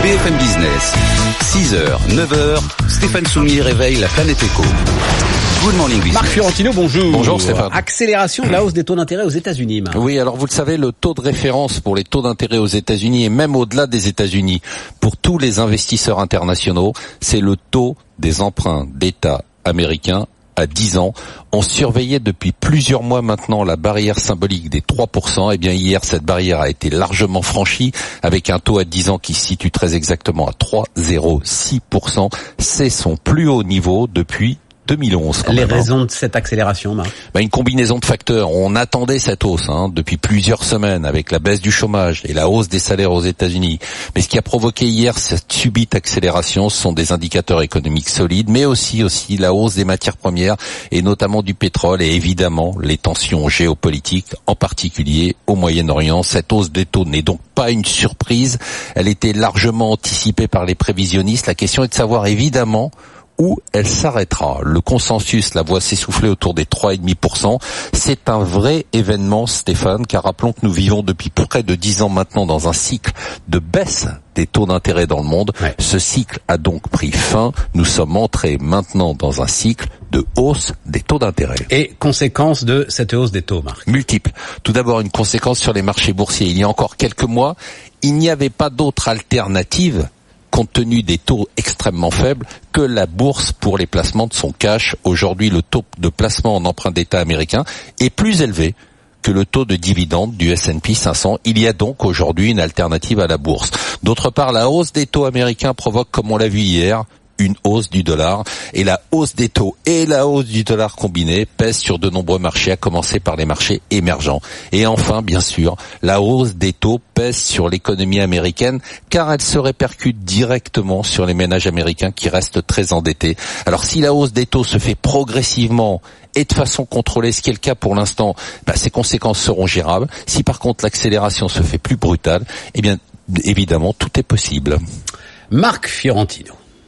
BFM Business, 6h, 9h, Stéphane Soumier réveille la planète éco. Good morning business. Marc Fiorentino, bonjour. Bonjour Stéphane. Accélération de la hausse des taux d'intérêt aux États-Unis. Marc. Oui, alors vous le savez, le taux de référence pour les taux d'intérêt aux États-Unis et même au-delà des États-Unis, pour tous les investisseurs internationaux, c'est le taux des emprunts d'État américains à 10 ans. On surveillait depuis plusieurs mois maintenant la barrière symbolique des 3%. Eh bien, hier, cette barrière a été largement franchie avec un taux à 10 ans qui se situe très exactement à 3,06%. C'est son plus haut niveau depuis 2011. Les raisons de cette accélération, Marc? Une combinaison de facteurs. On attendait cette hausse depuis plusieurs semaines avec la baisse du chômage et la hausse des salaires aux États-Unis. Mais ce qui a provoqué hier cette subite accélération, ce sont des indicateurs économiques solides, mais aussi la hausse des matières premières et notamment du pétrole et évidemment les tensions géopolitiques, en particulier au Moyen-Orient. Cette hausse des taux n'est donc pas une surprise. Elle était largement anticipée par les prévisionnistes. La question est de savoir évidemment où elle s'arrêtera. Le consensus la voit s'essouffler autour des 3,5%. C'est un vrai événement, Stéphane, car rappelons que nous vivons depuis près de 10 ans maintenant dans un cycle de baisse des taux d'intérêt dans le monde. Ouais. Ce cycle a donc pris fin. Nous sommes entrés maintenant dans un cycle de hausse des taux d'intérêt. Et conséquence de cette hausse des taux, Marc? Multiples. Tout d'abord, une conséquence sur les marchés boursiers. Il y a encore quelques mois, il n'y avait pas d'autre alternative compte tenu des taux extrêmement faibles, que la bourse pour les placements de son cash. Aujourd'hui, le taux de placement en emprunt d'État américain est plus élevé que le taux de dividende du S&P 500. Il y a donc aujourd'hui une alternative à la bourse. D'autre part, la hausse des taux américains provoque, comme on l'a vu hier, une hausse du dollar, et la hausse des taux et la hausse du dollar combinée pèsent sur de nombreux marchés, à commencer par les marchés émergents. Et enfin, bien sûr, la hausse des taux pèse sur l'économie américaine, car elle se répercute directement sur les ménages américains qui restent très endettés. Alors si la hausse des taux se fait progressivement et de façon contrôlée, ce qui est le cas pour l'instant, ces conséquences seront gérables. Si par contre l'accélération se fait plus brutale, eh bien évidemment tout est possible. Marc Fiorentino.